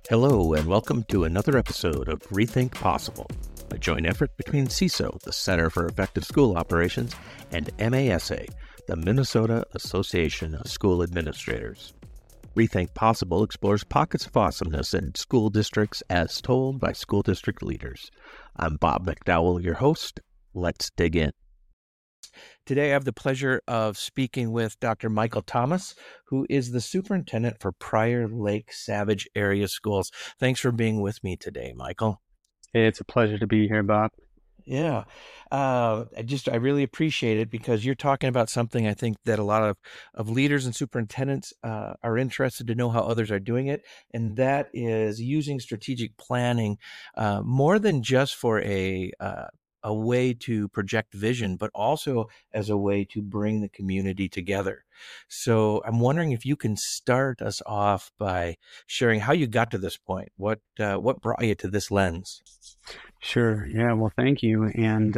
Hello, and welcome to another episode of Rethink Possible, a joint effort between CISO, the Center for Effective School Operations, and MASA, the Minnesota Association of School Administrators. Rethink Possible explores pockets of awesomeness in school districts as told by school district leaders. I'm Bob McDowell, your host. Let's dig in. Today, I have the pleasure of speaking with Dr. Michael Thomas, who is the superintendent for Prior Lake Savage Area Schools. Thanks for being with me today, Michael. Hey, it's a pleasure to be here, Bob. Yeah, I really appreciate it because you're talking about something I think that a lot of leaders and superintendents are interested to know how others are doing it, and that is using strategic planning more than just for a way to project vision, but also as a way to bring the community together. So I'm wondering if you can start us off by sharing how you got to this point. What brought you to this lens? Sure. Yeah. Well, thank you. And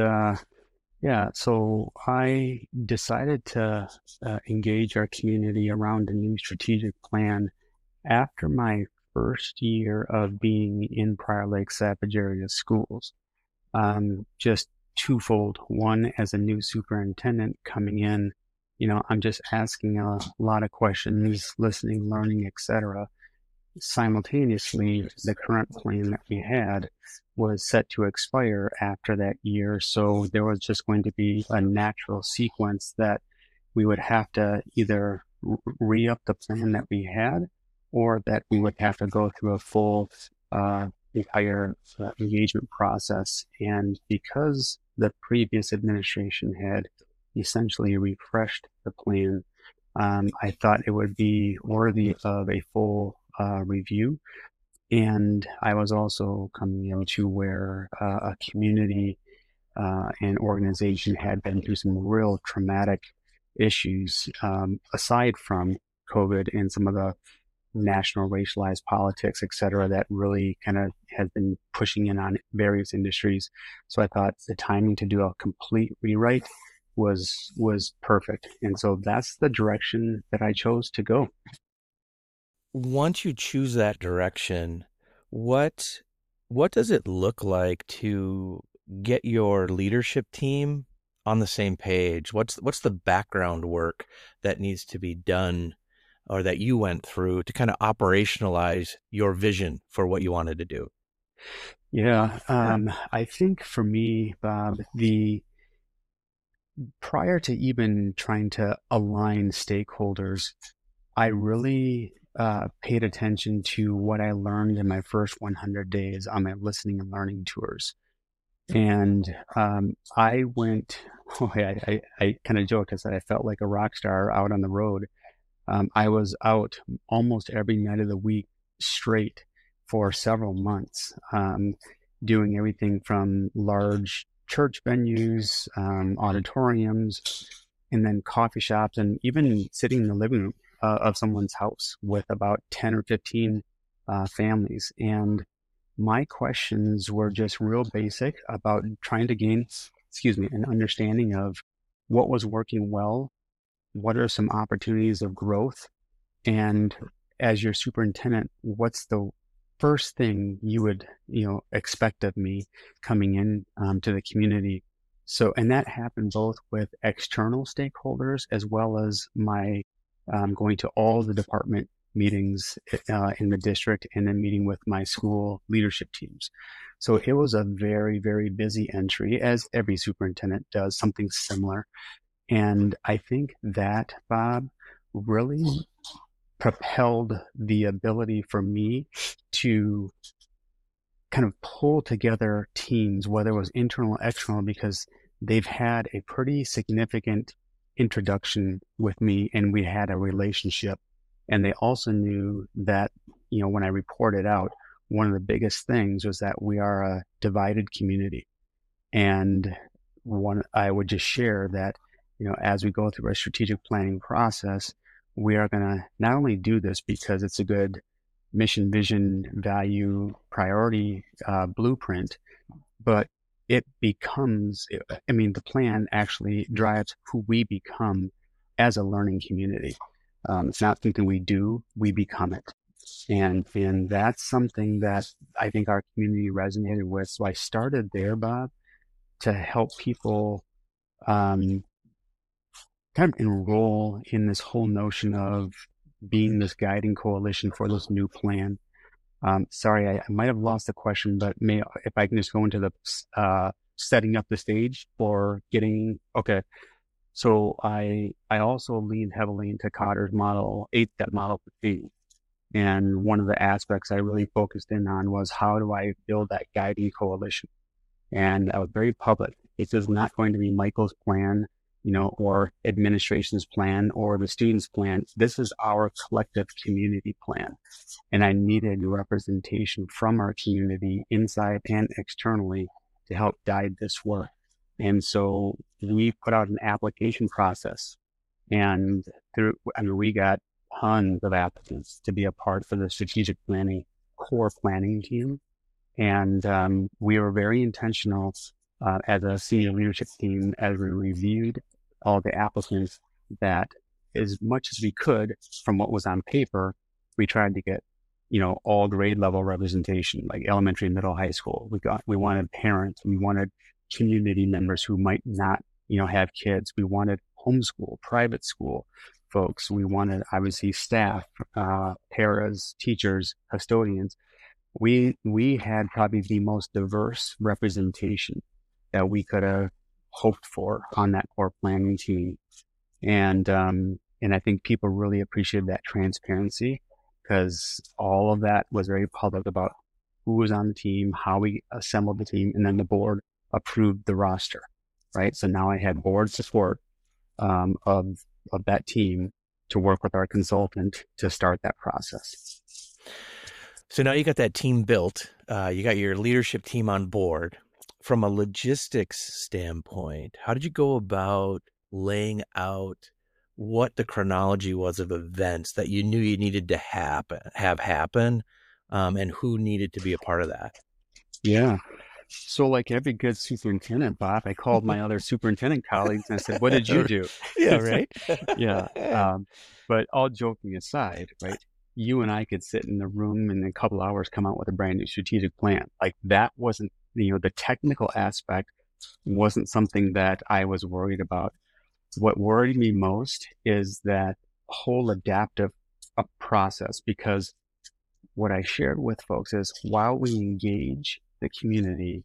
so I decided to engage our community around a new strategic plan after my first year of being in Prior Lake Savage Area Schools. Just twofold. One, as a new superintendent coming in, I'm just asking a lot of questions, listening, learning, etc. Simultaneously, the current plan that we had was set to expire after that year. So there was just going to be a natural sequence that we would have to either re-up the plan that we had, or that we would have to go through a full entire engagement process. And because the previous administration had essentially refreshed the plan, I thought it would be worthy of a full review. And I was also coming into where a community and organization had been through some real traumatic issues, aside from COVID and some of the national racialized politics, et cetera, that really kind of has been pushing in on various industries. So I thought the timing to do a complete rewrite was perfect. And so that's the direction that I chose to go. Once you choose that direction, what does it look like to get your leadership team on the same page? What's the background work that needs to be done or that you went through to kind of operationalize your vision for what you wanted to do? Yeah, I think for me, Bob, prior to even trying to align stakeholders, I really paid attention to what I learned in my first 100 days on my listening and learning tours. And I went, I kind of joked, I said I felt like a rock star out on the road. I was out almost every night of the week straight for several months, doing everything from large church venues, auditoriums, and then coffee shops, and even sitting in the living room of someone's house with about 10 or 15 families. And my questions were just real basic about trying to gain, an understanding of what was working well, what are some opportunities of growth, and as your superintendent, what's the first thing you would expect of me coming in to the community. So, and that happened both with external stakeholders as well as my going to all the department meetings in the district, and then meeting with my school leadership teams. So it was a very, very busy entry, as every superintendent does something similar. And I think that, Bob, really propelled the ability for me to kind of pull together teams, whether it was internal or external, because they've had a pretty significant introduction with me and we had a relationship. And they also knew that, when I reported out, one of the biggest things was that we are a divided community. And I would just share that, as we go through our strategic planning process, we are going to not only do this because it's a good mission, vision, value, priority blueprint, but it becomes, the plan actually drives who we become as a learning community. It's not something we do, we become it. And that's something that I think our community resonated with. So I started there, Bob, to help people kind of enroll in this whole notion of being this guiding coalition for this new plan. Sorry, I might have lost the question, but if I can just go into the setting up the stage for getting, okay. So I also lean heavily into Kotter's model, 8-step model for change. And one of the aspects I really focused in on was how do I build that guiding coalition? And I was very public. This is not going to be Michael's plan, or administration's plan or the student's plan. This is our collective community plan. And I needed representation from our community we and externally to help guide this work. And so we put out an application process, and we got tons of applicants to be a part of the strategic planning core planning team. And we were very intentional as a senior leadership team as we reviewed all the applicants that as much as we could from what was on paper, we tried to get, all grade level representation, like elementary, middle, high school. We wanted parents, we wanted community members who might not, have kids. We wanted homeschool, private school folks. We wanted obviously staff, paras, teachers, custodians. We had probably the most diverse representation that we could have hoped for on that core planning team. And I think people really appreciated that transparency, because all of that was very public about who was on the team, how we assembled the team, and then the board approved the roster, right? So now I had board support of that team to work with our consultant to start that process. So now you got that team built, you got your leadership team on board. From a logistics standpoint, how did you go about laying out what the chronology was of events that you knew you needed to have happen, and who needed to be a part of that? Yeah. So like every good superintendent, Bob, I called my other superintendent colleagues and I said, what did you do? Yeah, right. Yeah. But all joking aside, right? You and I could sit in the room and in a couple hours come out with a brand new strategic plan. Like that wasn't, the technical aspect wasn't something that I was worried about. What worried me most is that whole adaptive process, because what I shared with folks is while we engage the community,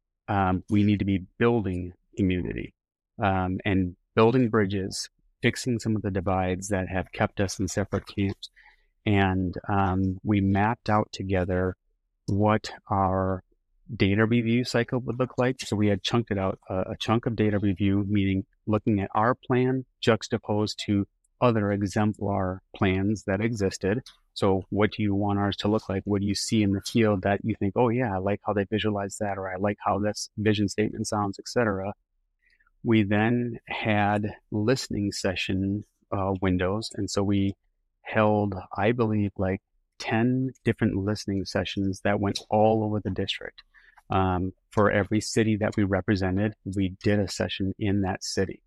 we need to be building community and building bridges, fixing some of the divides that have kept us in separate camps. And we mapped out together what our data review cycle would look like. So we had chunked it out, a chunk of data review, meaning looking at our plan juxtaposed to other exemplar plans that existed. So what do you want ours to look like? What do you see in the field that you think, oh yeah, I like how they visualize that, or I like how this vision statement sounds, etc. We then had listening session windows. And so we held, I believe, like 10 different listening sessions that went all over the district. For every city that we represented, we did a session in that city.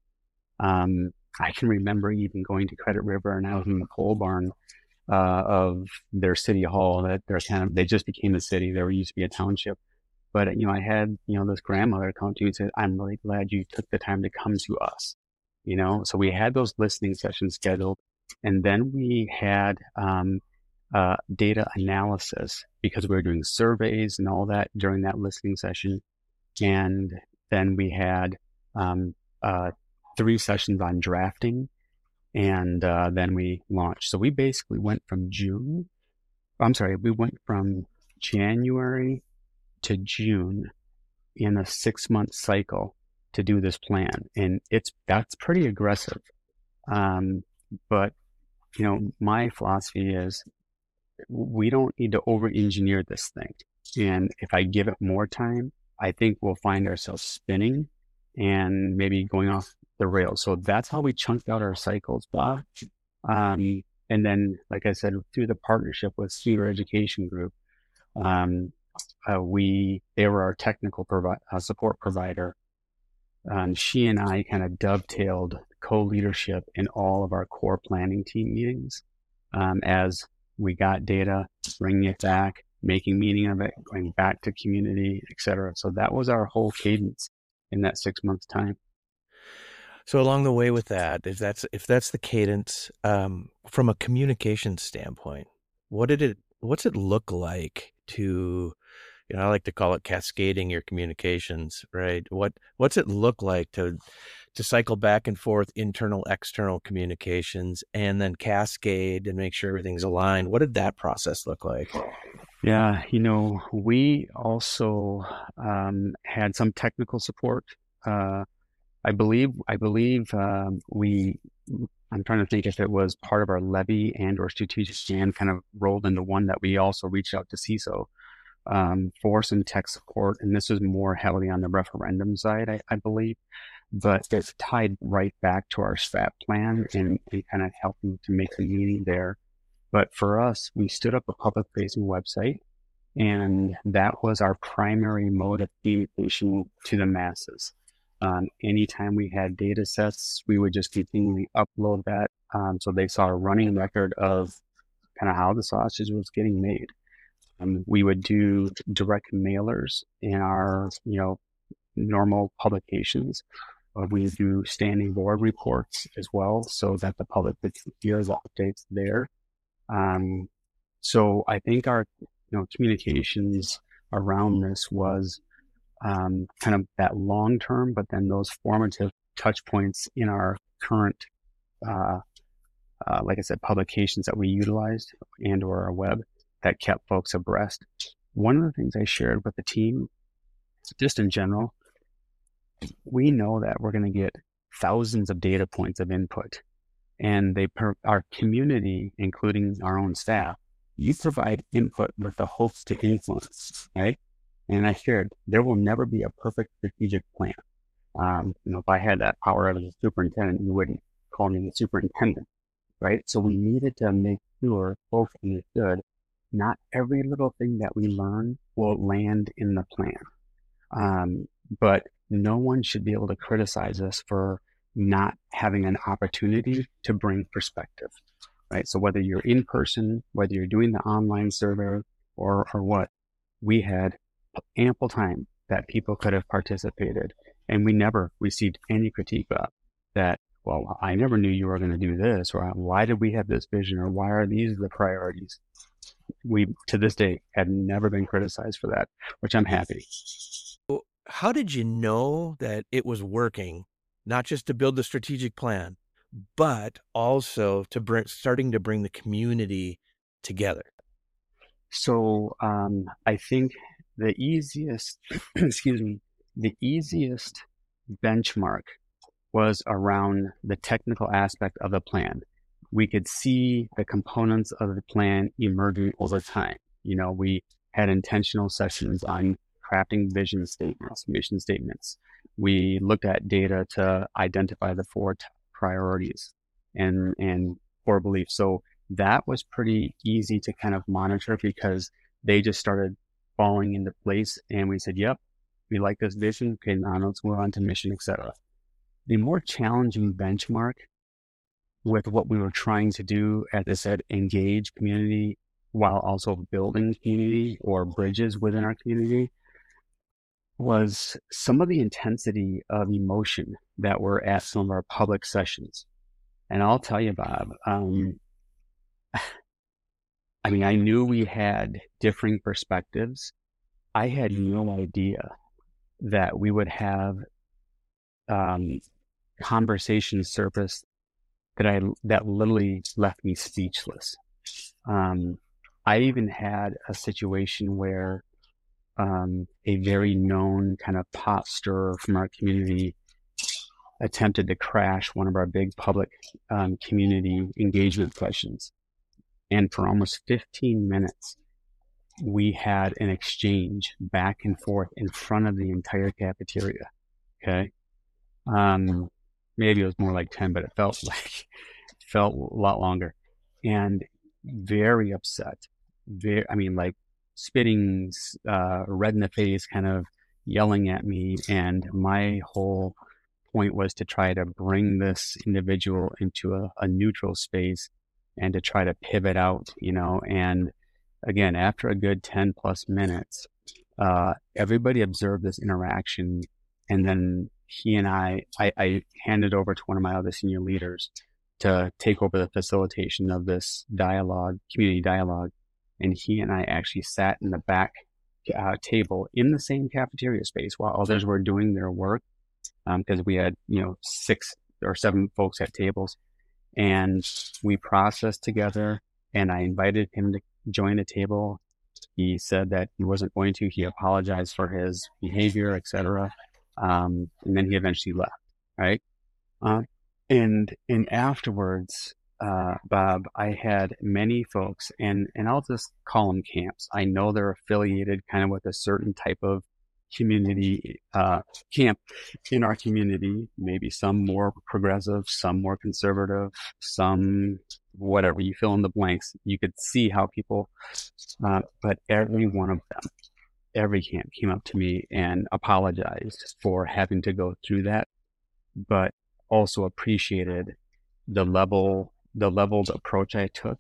I can remember even going to Credit River, and I was in the pole barn of their city hall. That they just became a city. There used to be a township. But, I had, this grandmother come to me and said, I'm really glad you took the time to come to us. So we had those listening sessions scheduled. And then we had data analysis, because we were doing surveys and all that during that listening session. And then we had 3 sessions on drafting, and then we launched. So we basically went from January to June in a 6-month cycle to do this plan. And that's pretty aggressive. But, my philosophy is we don't need to over-engineer this thing. And if I give it more time, I think we'll find ourselves spinning and maybe going off the rails. So that's how we chunked out our cycles, Bob. And then, like I said, through the partnership with Cedar Education Group, they were our technical support provider. She and I kind of dovetailed co-leadership in all of our core planning team meetings as we got data, bringing it back, making meaning of it, going back to community, etc. So that was our whole cadence in that 6 months time. So along the way with that, if that's the cadence, from a communication standpoint, what's it look like to, I like to call it cascading your communications, right? What's it look like to cycle back and forth internal, external communications and then cascade and make sure everything's aligned? What did that process look like? Yeah, we also had some technical support. I believe I'm trying to think if it was part of our levy and or strategic plan kind of rolled into one that we also reached out to CISO for some tech support. And this was more heavily on the referendum side, I believe, but it's tied right back to our strat plan and kind of helping to make the meaning there. But for us, we stood up a public facing website, and that was our primary mode of communication to the masses. Anytime we had data sets, we would just continually upload that. So they saw a running record of kind of how the sausage was getting made. We would do direct mailers in our, normal publications. We would do standing board reports as well, so that the public could hear the updates there. So I think our, communications around this was kind of that long term, but then those formative touch points in our current, like I said, publications that we utilized and or our web that kept folks abreast. One of the things I shared with the team, just in general, we know that we're going to get thousands of data points of input, and our community, including our own staff, you provide input with the hopes to influence, right? And I shared, there will never be a perfect strategic plan. If I had that power as a superintendent, you wouldn't call me the superintendent, right? So we needed to make sure folks understood not every little thing that we learn will land in the plan. But no one should be able to criticize us for not having an opportunity to bring perspective, right? So whether you're in person, whether you're doing the online survey or what, we had ample time that people could have participated, and we never received any critique of that. Well, I never knew you were going to do this, or why did we have this vision, or why are these the priorities? We, to this day, had never been criticized for that, which I'm happy. How did you know that it was working, not just to build the strategic plan, but also to starting to bring the community together? So I think the easiest, the easiest benchmark was around the technical aspect of the plan. We could see the components of the plan emerging over time. We had intentional sessions on crafting vision statements, mission statements. We looked at data to identify the 4 priorities and core beliefs. So that was pretty easy to kind of monitor because they just started falling into place, and we said, yep, we like this vision. Okay, now let's move on to mission, etc. The more challenging benchmark with what we were trying to do, as I said, engage community while also building community or bridges within our community, was some of the intensity of emotion that were at some of our public sessions. And I'll tell you, Bob, I knew we had differing perspectives. I had no idea that we would have conversations surface that literally left me speechless. I even had a situation where a very known kind of pot stirrer from our community attempted to crash one of our big public community engagement sessions. And for almost 15 minutes, we had an exchange back and forth in front of the entire cafeteria. Okay. Maybe it was more like 10, but it felt a lot longer, and very upset. Like spitting, red in the face, kind of yelling at me. And my whole point was to try to bring this individual into a neutral space and to try to pivot out, and again, after a good 10 plus minutes, everybody observed this interaction. And then he and I handed over to one of my other senior leaders to take over the facilitation of this dialogue, community dialogue. And he and I actually sat in the back table in the same cafeteria space while others were doing their work, because we had, 6 or 7 folks at tables, and we processed together, and I invited him to join the table. He said that he wasn't going to. He apologized for his behavior, etc. And then he eventually left, right? And afterwards, Bob, I had many folks, and I'll just call them camps. I know they're affiliated kind of with a certain type of community camp in our community, maybe some more progressive, some more conservative, some whatever, you fill in the blanks. You could see how people, but every one of them, every camp came up to me and apologized for having to go through that, but also appreciated the leveled approach I took.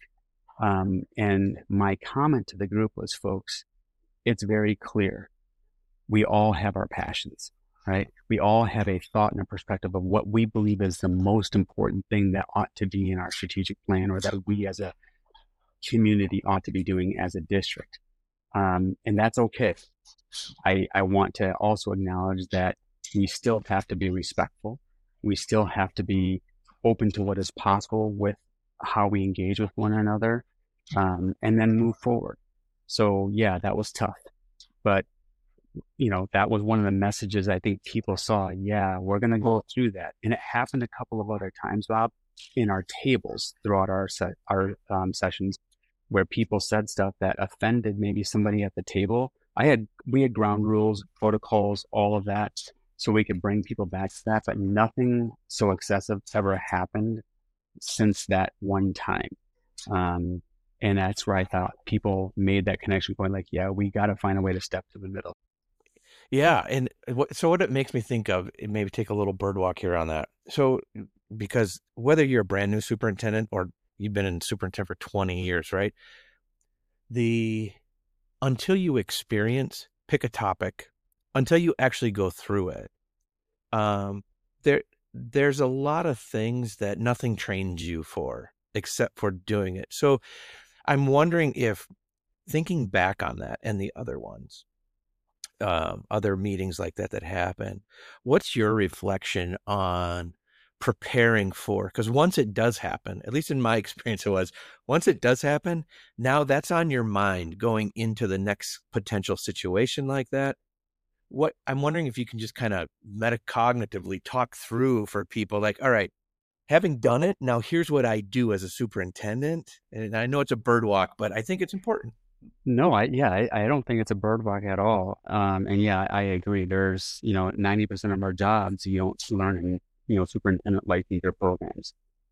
And my comment to the group was, folks, it's very clear. We all have our passions, right? We all have a thought and a perspective of what we believe is the most important thing that ought to be in our strategic plan, or that we as a community ought to be doing as a district. And that's okay. I want to also acknowledge that we still have to be respectful. We still have to be open to what is possible with how we engage with one another, and then move forward. So yeah, that was tough, but that was one of the messages I think people saw. Yeah, we're going to go through that. And it happened a couple of other times, Bob, in our tables throughout our sessions, where people said stuff that offended maybe somebody at the table. We had ground rules, protocols, all of that, so we could bring people back to that, but nothing so excessive ever happened since that one time. And that's where I thought people made that connection point, like, yeah, we got to find a way to step to the middle. Yeah. And so what it makes me think of, it maybe take a little bird walk here on that. So, because whether you're a brand new superintendent or you've been in superintendent for 20 years, right? Until you experience, pick a topic, until you actually go through it, there's a lot of things that nothing trains you for except for doing it. So I'm wondering if, thinking back on that and the other ones, other meetings like that happen, what's your reflection on preparing for? Because once it does happen, at least in my experience, once it does happen, now that's on your mind going into the next potential situation like that. What I'm wondering if you can just kind of metacognitively talk through for people, like, all right, having done it, now here's what I do as a superintendent. And I know it's a bird walk, but I think it's important. No, I don't think it's a bird walk at all. And yeah, I agree. There's, 90% of our jobs you don't learn in, superintendent licensure programs.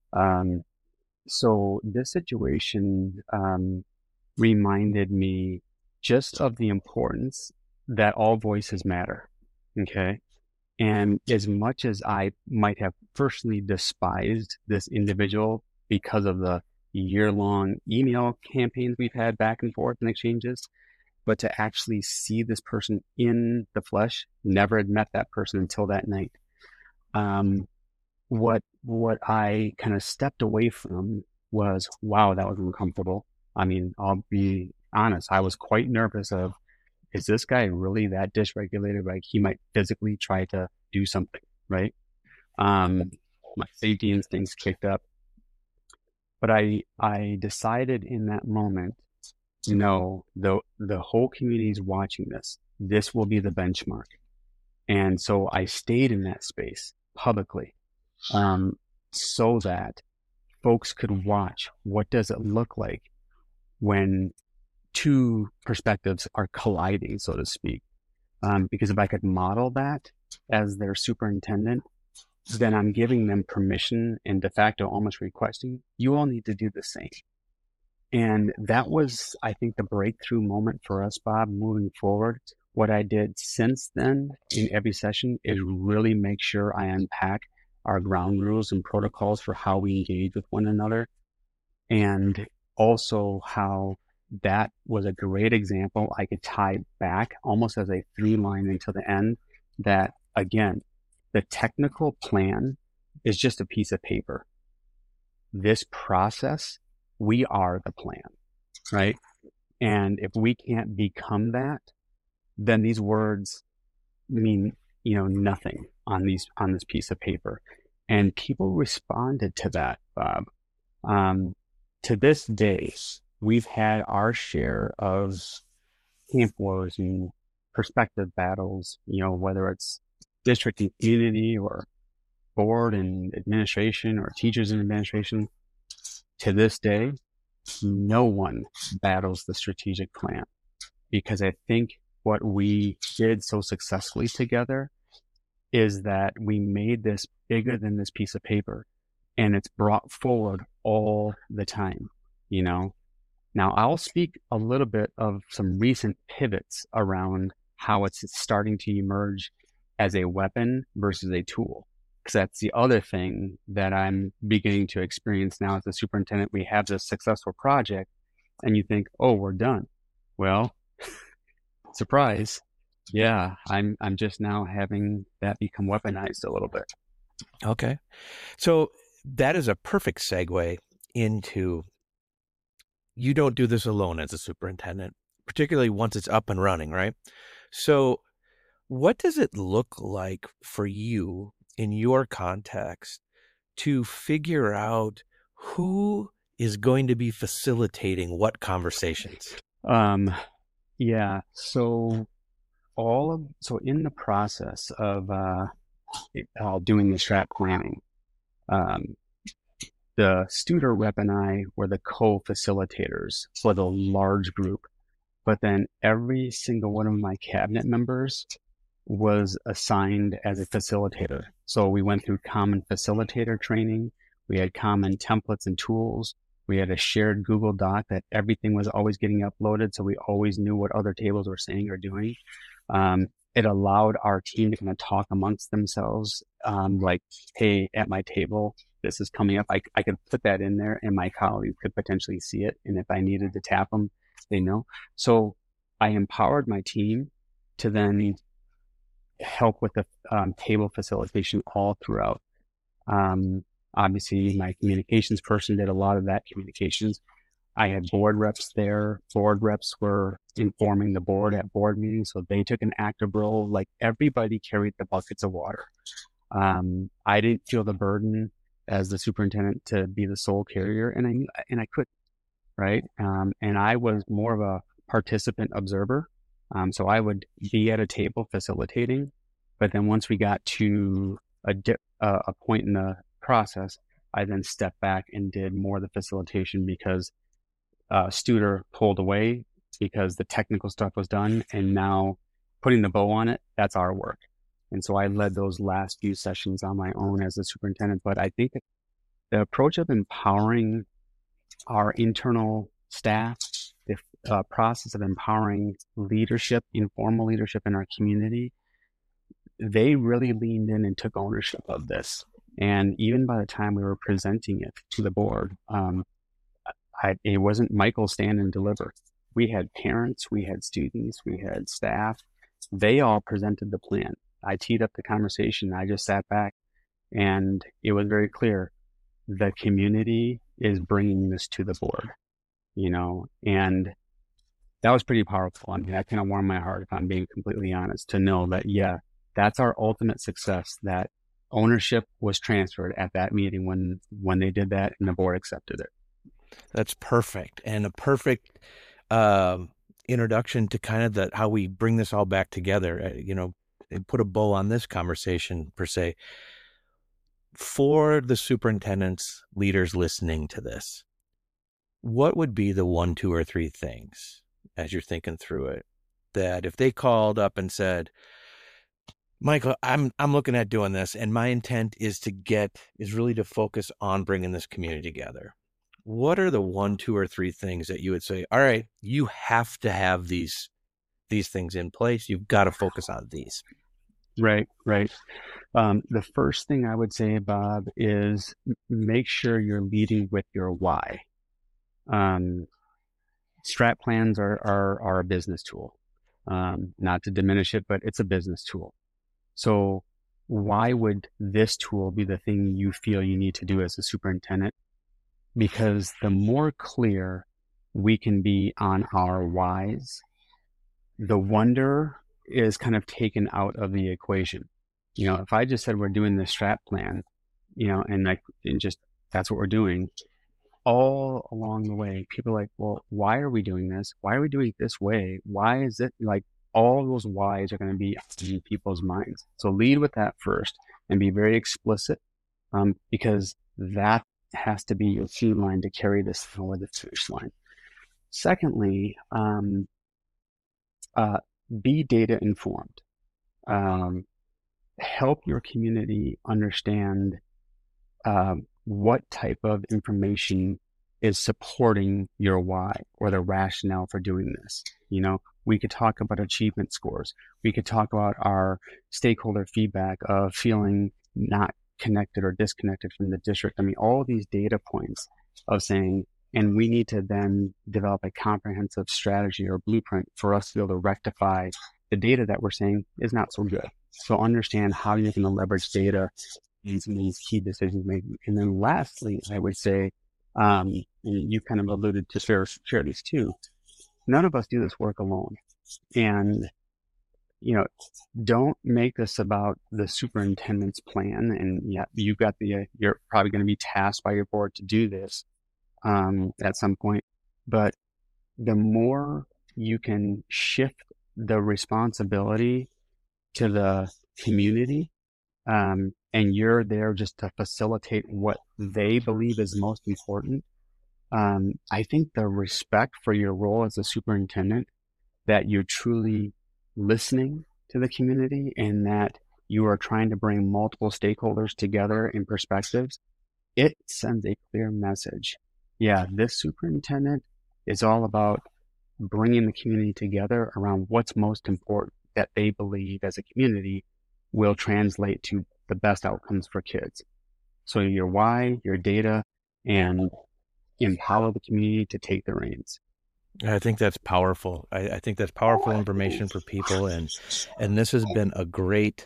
So this situation reminded me just of the importance that all voices matter. Okay. And as much as I might have personally despised this individual because of the year-long email campaigns we've had back and forth and exchanges, but to actually see this person in the flesh, never had met that person until that night. What I kind of stepped away from was, wow, that was uncomfortable. I mean, I'll be honest, I was quite nervous of, is this guy really that dysregulated? Like, he might physically try to do something, right? My safety instincts kicked up. But I decided in that moment, no, the whole community is watching this. This will be the benchmark. And so I stayed in that space publicly, so that folks could watch, what does it look like when two perspectives are colliding, so to speak. Because if I could model that as their superintendent, then I'm giving them permission and de facto almost requesting, you all need to do the same. And that was, I think, the breakthrough moment for us, Bob, moving forward. What I did since then in every session is really make sure I unpack our ground rules and protocols for how we engage with one another, and also how that was a great example. I could tie back almost as a through line until the end that, again, the technical plan is just a piece of paper. This process, we are the plan, right? And if we can't become that, then these words mean, nothing on this piece of paper. And people responded to that, Bob. To this day, we've had our share of camp wars and perspective battles, whether it's district and community or board and administration or teachers and administration. To this day, no one battles the strategic plan, because I think what we did so successfully together is that we made this bigger than this piece of paper, and it's brought forward all the time, Now, I'll speak a little bit of some recent pivots around how it's starting to emerge as a weapon versus a tool, because that's the other thing that I'm beginning to experience now as a superintendent. We have this successful project, and you think, oh, we're done. Well, surprise. Yeah, I'm just now having that become weaponized a little bit. Okay. So that is a perfect segue into, you don't do this alone as a superintendent, particularly once it's up and running, right? So what does it look like for you in your context to figure out who is going to be facilitating what conversations? Yeah. So in the process of doing the strat planning, the Studer rep and I were the co-facilitators for the large group, but then every single one of my cabinet members was assigned as a facilitator. So we went through common facilitator training. We had common templates and tools. We had a shared Google Doc that everything was always getting uploaded, so we always knew what other tables were saying or doing. It allowed our team to kind of talk amongst themselves, like, hey, at my table, this is coming up. I could put that in there, and my colleagues could potentially see it. And if I needed to tap them, they know. So I empowered my team to then help with the table facilitation all throughout. Obviously, my communications person did a lot of that communications. I had board reps there. Board reps were informing the board at board meetings, so they took an active role. Like, everybody carried the buckets of water. I didn't feel the burden as the superintendent to be the sole carrier, and I couldn't, right? And I was more of a participant observer. So I would be at a table facilitating, but then once we got to a point in the process, I then stepped back and did more of the facilitation, because Studer pulled away because the technical stuff was done, and now putting the bow on it, that's our work. And so I led those last few sessions on my own as a superintendent. But I think that the approach of empowering our internal staff, the process of empowering leadership, informal leadership in our community, they really leaned in and took ownership of this. And even by the time we were presenting it to the board, it wasn't Michael stand and deliver. We had parents, we had students, we had staff. They all presented the plan. I teed up the conversation. I just sat back, and it was very clear. The community is bringing this to the board, and that was pretty powerful. I mean, that kind of warmed my heart, if I'm being completely honest, to know that, yeah, that's our ultimate success, that ownership was transferred at that meeting when they did that, and the board accepted it. That's perfect, and a perfect introduction to kind of how we bring this all back together, and put a bow on this conversation per se. For the superintendents, leaders listening to this, what would be the 1, 2, or 3 things, as you're thinking through it, that if they called up and said, Michael, I'm looking at doing this, and my intent is really to focus on bringing this community together, what are the 1, 2, or 3 things that you would say, all right, you have to have these things in place. You've got to focus on these. Right. The first thing I would say, Bob, is make sure you're leading with your why. strat plans are a business tool. Not to diminish it, but it's a business tool. So why would this tool be the thing you feel you need to do as a superintendent? Because the more clear we can be on our whys, the wonder is kind of taken out of the equation. If I just said we're doing this strat plan, and that's what we're doing, all along the way, people are like, well, why are we doing this? Why are we doing it this way? Why is it like all those whys are going to be in people's minds? So lead with that first and be very explicit, because that has to be your key line to carry this over the finish line. Secondly, be data informed. Help your community understand what type of information is supporting your why or the rationale for doing this. We could talk about achievement scores. We could talk about our stakeholder feedback of feeling not connected or disconnected from the district. All these data points of saying, and we need to then develop a comprehensive strategy or blueprint for us to be able to rectify the data that we're saying is not so good. So understand how you're going to leverage data in some of these key decisions making. And then lastly, I would say, and you kind of alluded to share these too, none of us do this work alone. And, don't make this about the superintendent's plan. And yeah, you're probably going to be tasked by your board to do this at some point. But the more you can shift the responsibility to the community, and you're there just to facilitate what they believe is most important, I think the respect for your role as a superintendent, that you're truly listening to the community and that you are trying to bring multiple stakeholders together in perspectives, it sends a clear message. Yeah, this superintendent is all about bringing the community together around what's most important that they believe as a community will translate to the best outcomes for kids. So your why, your data, and empower the community to take the reins. I think that's powerful. I think that's powerful information for people. And this has been a great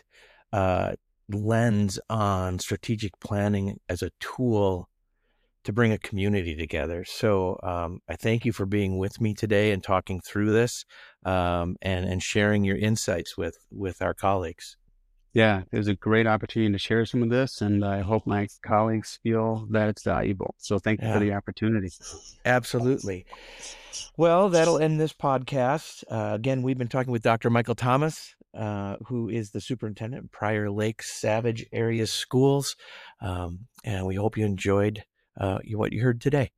lens on strategic planning as a tool to bring a community together. So I thank you for being with me today and talking through this and sharing your insights with our colleagues. Yeah, it was a great opportunity to share some of this, and I hope my colleagues feel that it's valuable. So thank you for the opportunity. Absolutely. Well, that'll end this podcast. Again, we've been talking with Dr. Michael Thomas, who is the superintendent of Prior Lake Savage Area Schools. And we hope you enjoyed what you heard today.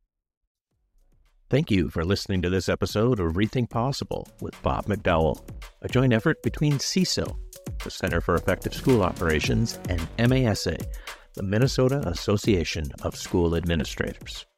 Thank you for listening to this episode of Rethink Possible with Bob McDowell, a joint effort between CISO, the Center for Effective School Operations, and MASA, the Minnesota Association of School Administrators.